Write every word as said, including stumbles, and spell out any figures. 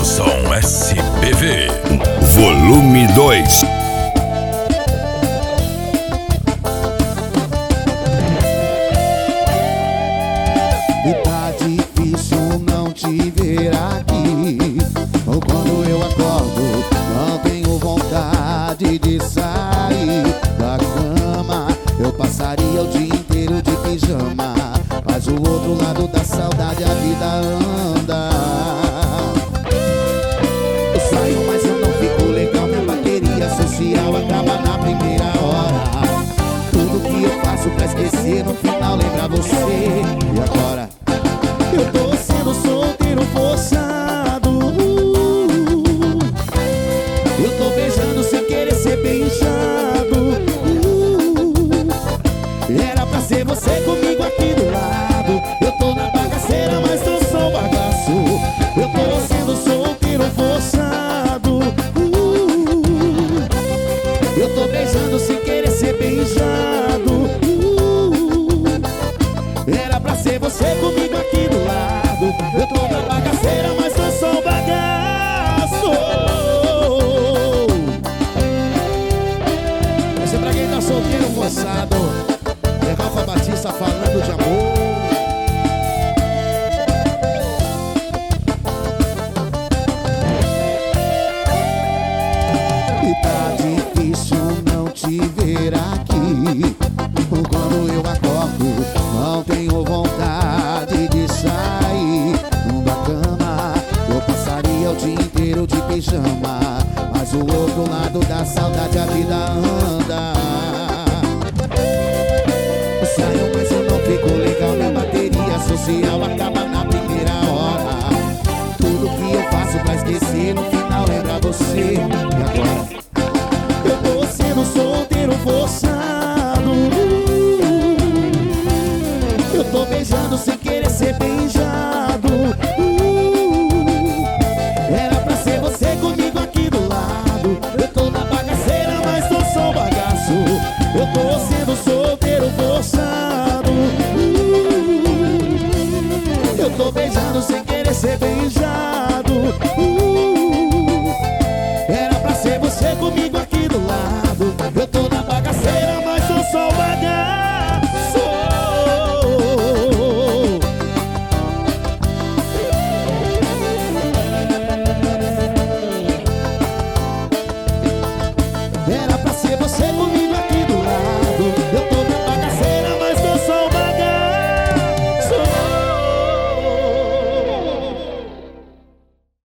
Som S P V Volume dois. E tá difícil não te ver aqui. Ou quando eu acordo, não tenho vontade de sair da cama. Eu passaria o dia inteiro de pijama, mas o outro lado da saudade a vida anda. Eu saio, mas eu não fico legal. Minha bateria social acaba na primeira hora. Tudo que eu faço pra esquecer, no final lembra você. E agora? Eu tô sendo solteiro forçado. Eu tô beijando sem querer ser beijado. Era pra ser você comigo aqui do lado. Eu tô na bagaceira, mas tô só um bagaço. Eu tô sendo solteiro forçado. Eu tô beijando sem querer ser beijado. Era pra ser você comigo aqui do lado. Eu tô na bagaceira, mas tô só um bagaço. Esse é pra quem tá solteiro forçado. É Rafa Batista falando de amor. E tá difícil não te ver aqui. Quando eu acordo, não tenho vontade de sair da cama. Eu passaria o dia inteiro de pijama, mas o outro lado da saudade a vida anda. Eu saio, mas eu não fico legal. Minha bateria social acaba na primeira hora. Tudo que eu faço pra esquecer, no final lembra você. E agora? Eu tô sendo solteiro forçado. Eu tô beijando